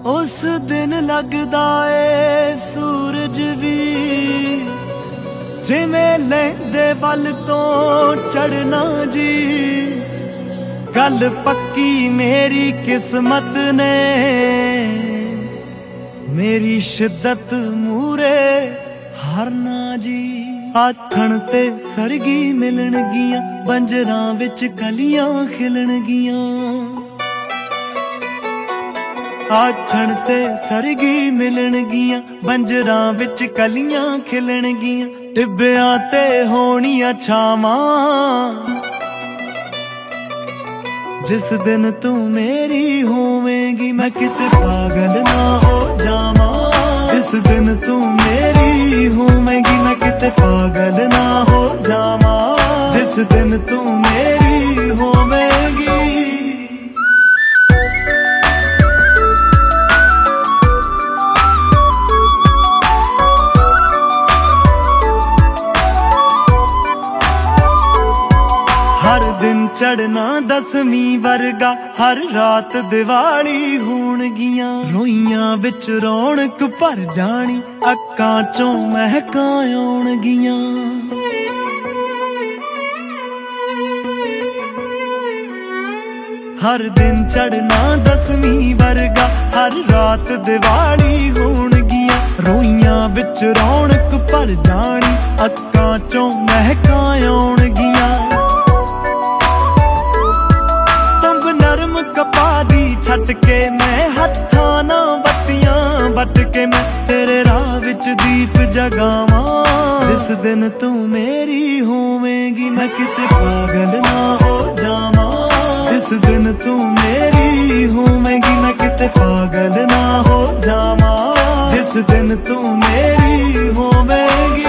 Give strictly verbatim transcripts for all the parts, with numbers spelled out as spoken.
उस दिन लगदा ए सूरज भी जिवें लैंदे वल तो चढ़ना जी। गल पक्की मेरी किस्मत ने मेरी शिद्दत मूरे हारना जी। आथण ते सरगी मिलणगियां बंजरां विच कलियां खिलणगियां। आथण ते सरगी मिलणगियां बंजरां विच कलियां खिलणगियां। टिब्बियां ते होणियां छावां जिस दिन तू मेरी होवेंगी मैं किते पागल ना हो जावां। जिस दिन तू मेरी होवेंगी मैं किते पागल ना हो जावां। जिस दिन तू मेरी होवेंगी। हर दिन चढ़ना दसवीं वर्गा हर रात दिवाली होणगियां। रोइयां विच रौनक भर जानी अक्कां चों महकां आउणगियां। हर दिन चढ़ना दसवीं वर्गा हर रात दिवाली होणगियां। रोइयां विच रौनक भर जानी अक्कां चों महकां आउणगियां। नरम कपा दी छट के मैं हत्थां ना बत्तियां बट के मैं तेरे राह विच दीप जगावां। जिस दिन तू मेरी होवेंगी मैं किते पागल ना हो जावां। जिस दिन तू मेरी होवेंगी मैं किते पागल ना हो जावां। जिस दिन तू मेरी होवेंगी।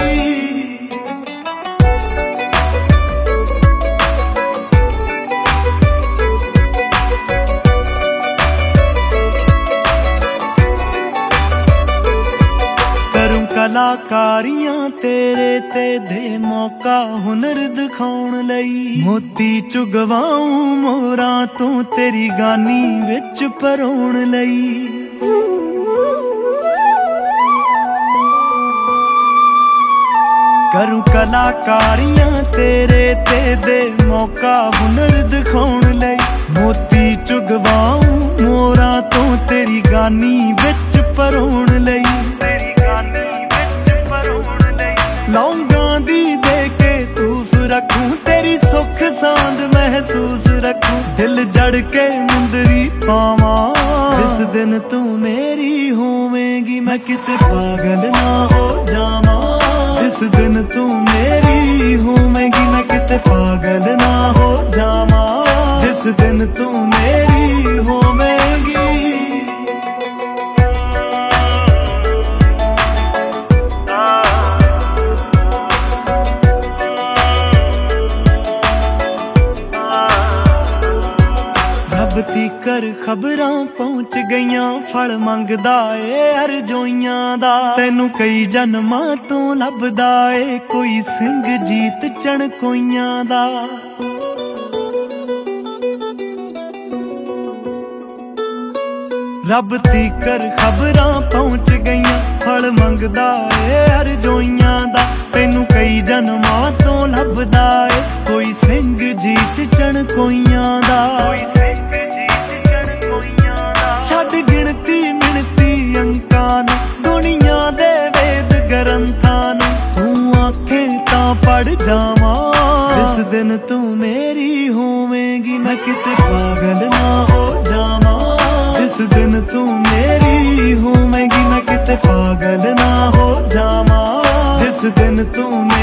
कलाकारियां तेरे ते दे मौका हुनर दिखाउण लई। मोती चुगवाऊं मोरां तू तेरी गानी विच परोण लई। करूं कलाकारियां तेरे ते दे मौका हुनर दिखाउण लई। मोती चुगवाऊं मोरां तू तेरी गानी विच परोण लई। लौंगां दी दे के तूफ रखूं तेरी सुख सांद महसूस रखूं। दिल जड़ के मुंदरी पावां। जिस दिन तू मेरी होवेंगी मैं किते पागल ना हो जावां। जिस दिन तू मेरी होवेंगी मैं किते पागल ना हो जावां। जिस दिन तू मेरी होवेंगी। रब तीकर खबरां पहुंच गईयां फल मंगदा ए अरजोइयां दा। तैनू कई जन्मां तो लभदा ए कोई सिंह जीत चणकोइयां दा। रब तीकर खबरां पहुंच गईयां फल मंगदा ए अरजोइयां दा। तैनू कई जन्मां तो लभदा ए कोई सिंह जीत चणकोइयां दा। छड़ गिणती मिणती अंकां नूं दुनिया दे वेद ग्रंथां नूं तू आखे तां पढ़ जावां। जिस दिन तू मेरी होवेंगी मैं किते पागल ना हो जावां। जिस दिन तू मेरी होवेंगी मैं किते पागल ना हो जावां। जिस दिन तू